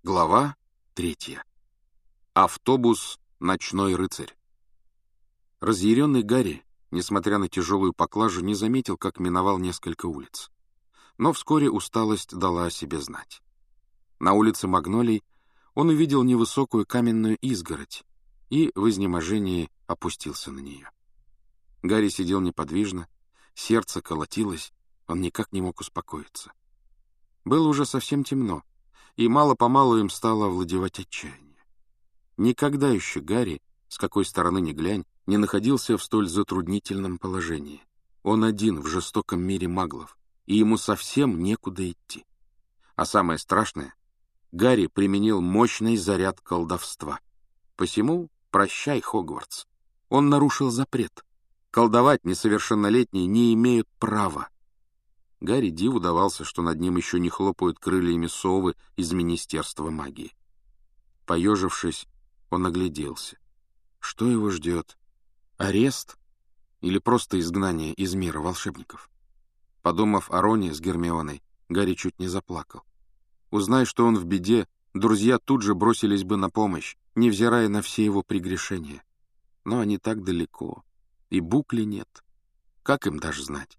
Глава 3. Автобус «Ночной рыцарь». Разъяренный Гарри, несмотря на тяжелую поклажу, не заметил, как миновал несколько улиц. Но вскоре усталость дала о себе знать. На улице Магнолий он увидел невысокую каменную изгородь и в изнеможении опустился на нее. Гарри сидел неподвижно, сердце колотилось, он никак не мог успокоиться. Было уже совсем темно, и мало-помалу им стало овладевать отчаяние. Никогда еще Гарри, с какой стороны ни глянь, не находился в столь затруднительном положении. Он один в жестоком мире маглов, и ему совсем некуда идти. А самое страшное, Гарри применил мощный заряд колдовства. Посему прощай, Хогвартс. Он нарушил запрет. Колдовать несовершеннолетние не имеют права. Гарри диву давался, что над ним еще не хлопают крыльями совы из Министерства магии. Поежившись, он огляделся. Что его ждет? Арест? Или просто изгнание из мира волшебников? Подумав о Роне с Гермионой, Гарри чуть не заплакал. Узнай, что он в беде, друзья тут же бросились бы на помощь, невзирая на все его прегрешения. Но они так далеко, и букли нет. Как им даже знать?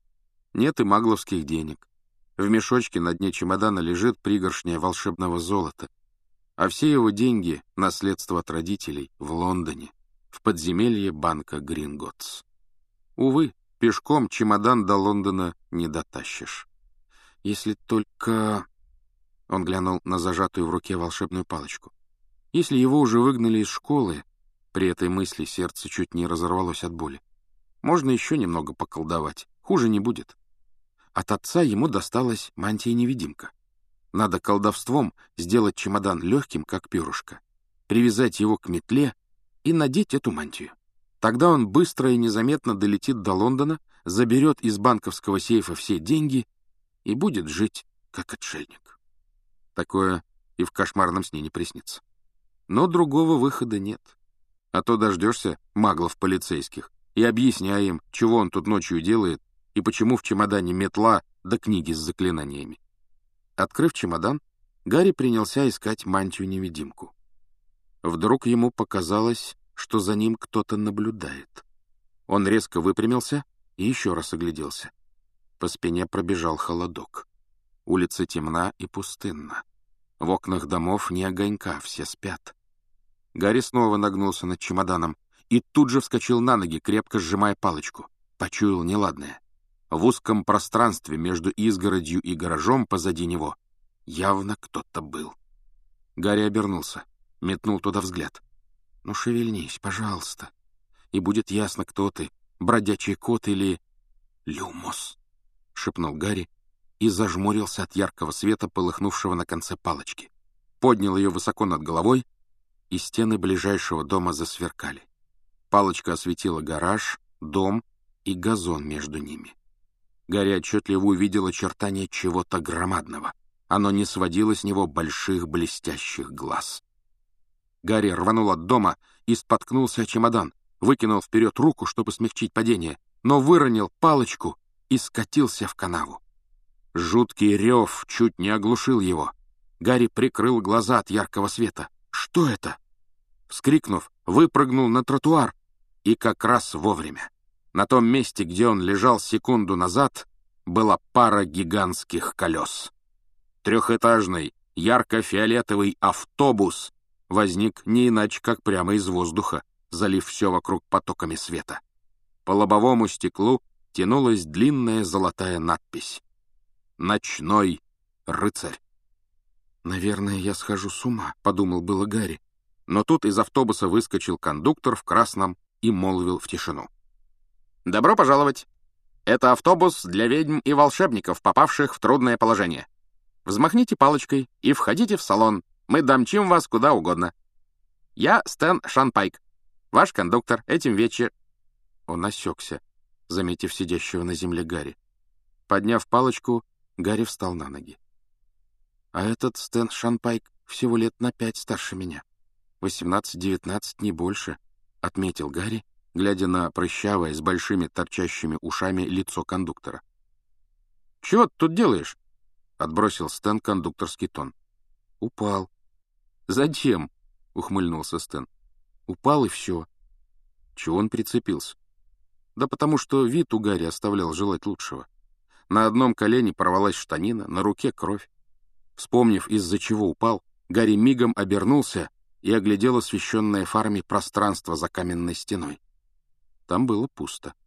Нет и магловских денег. В мешочке на дне чемодана лежит пригоршня волшебного золота, а все его деньги — наследство от родителей в Лондоне, в подземелье банка Гринготтс. Увы, пешком чемодан до Лондона не дотащишь. Если только... Он глянул на зажатую в руке волшебную палочку. Если его уже выгнали из школы, при этой мысли сердце чуть не разорвалось от боли, можно еще немного поколдовать, хуже не будет. От отца ему досталась мантия-невидимка. Надо колдовством сделать чемодан легким, как перышко, привязать его к метле и надеть эту мантию. Тогда он быстро и незаметно долетит до Лондона, заберет из банковского сейфа все деньги и будет жить, как отшельник. Такое и в кошмарном сне не приснится. Но другого выхода нет. А то дождешься маглов полицейских и объясняй им, чего он тут ночью делает, и почему в чемодане метла да книги с заклинаниями. Открыв чемодан, Гарри принялся искать мантию-невидимку. Вдруг ему показалось, что за ним кто-то наблюдает. Он резко выпрямился и еще раз огляделся. По спине пробежал холодок. Улица темна и пустынна. В окнах домов ни огонька, все спят. Гарри снова нагнулся над чемоданом и тут же вскочил на ноги, крепко сжимая палочку. Почуял неладное. В узком пространстве между изгородью и гаражом позади него явно кто-то был. Гарри обернулся, метнул туда взгляд. «Ну, шевельнись, пожалуйста, и будет ясно, кто ты, бродячий кот или... Люмос!» — шепнул Гарри и зажмурился от яркого света, полыхнувшего на конце палочки. Поднял ее высоко над головой, и стены ближайшего дома засверкали. Палочка осветила гараж, дом и газон между ними. Гарри отчетливо увидел очертания чего-то громадного. Оно не сводило с него больших блестящих глаз. Гарри рванул от дома и споткнулся о чемодан, выкинул вперед руку, чтобы смягчить падение, но выронил палочку и скатился в канаву. Жуткий рев чуть не оглушил его. Гарри прикрыл глаза от яркого света. «Что это?» Вскрикнув, выпрыгнул на тротуар и как раз вовремя. На том месте, где он лежал секунду назад, была пара гигантских колес. Трехэтажный, ярко-фиолетовый автобус возник не иначе, как прямо из воздуха, залив все вокруг потоками света. По лобовому стеклу тянулась длинная золотая надпись «Ночной рыцарь». «Наверное, я схожу с ума», — подумал было Гарри. Но тут из автобуса выскочил кондуктор в красном и молвил в тишину. «Добро пожаловать! Это автобус для ведьм и волшебников, попавших в трудное положение. Взмахните палочкой и входите в салон. Мы домчим вас куда угодно. Я Стэн Шанпайк, ваш кондуктор этим вечером...» Он осекся, заметив сидящего на земле Гарри. Подняв палочку, Гарри встал на ноги. «А этот Стэн Шанпайк всего лет на 5 старше меня. 18-19, не больше», — отметил Гарри, глядя на прыщавое с большими торчащими ушами лицо кондуктора. «Чего ты тут делаешь?» — отбросил Стэн кондукторский тон. «Упал», «Зачем?» — ухмыльнулся Стэн. «Упал, и все». Чего он прицепился? Да потому что вид у Гарри оставлял желать лучшего. На одном колене порвалась штанина, на руке кровь. Вспомнив, из-за чего упал, Гарри мигом обернулся и оглядел освещенное фарами пространство за каменной стеной. Там было пусто.